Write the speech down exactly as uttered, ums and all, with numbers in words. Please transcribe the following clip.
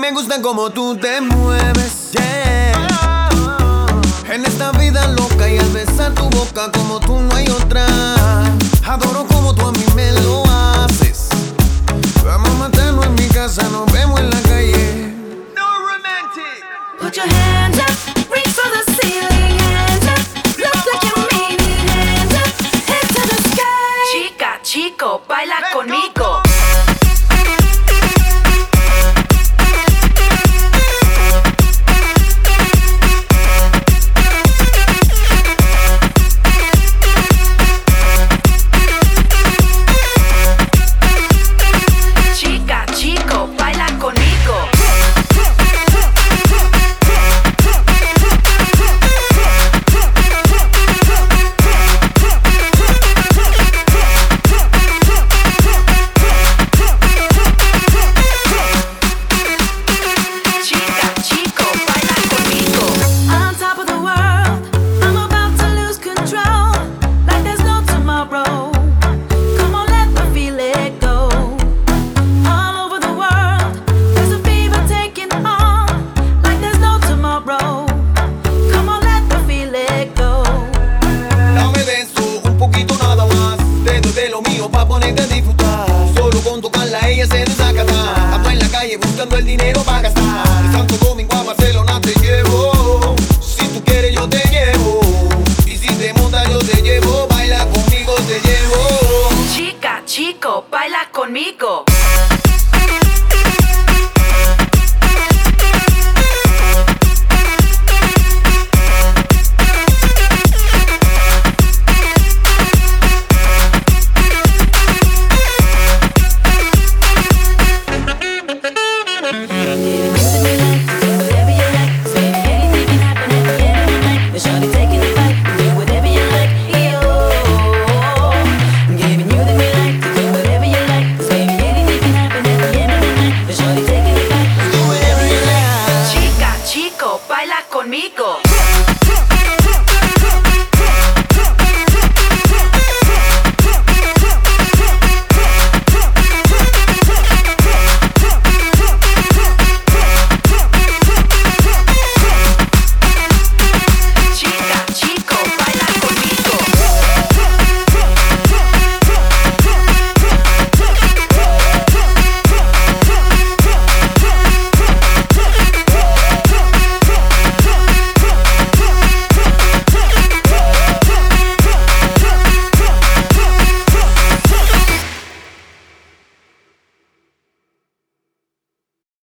me gusta como tú te mueves, yeah. En esta vida loca y al besar tu boca como tú no hay otra. Adoro como tú a mí me lo haces. Vamos a matarnos en mi casa, nos vemos en la calle. No romantic. Put your hands up, reach for the ceiling. Hands up, look like you're meaning. Hands up, head to the sky. Chica, chico, baila conmigo. Buscando el dinero.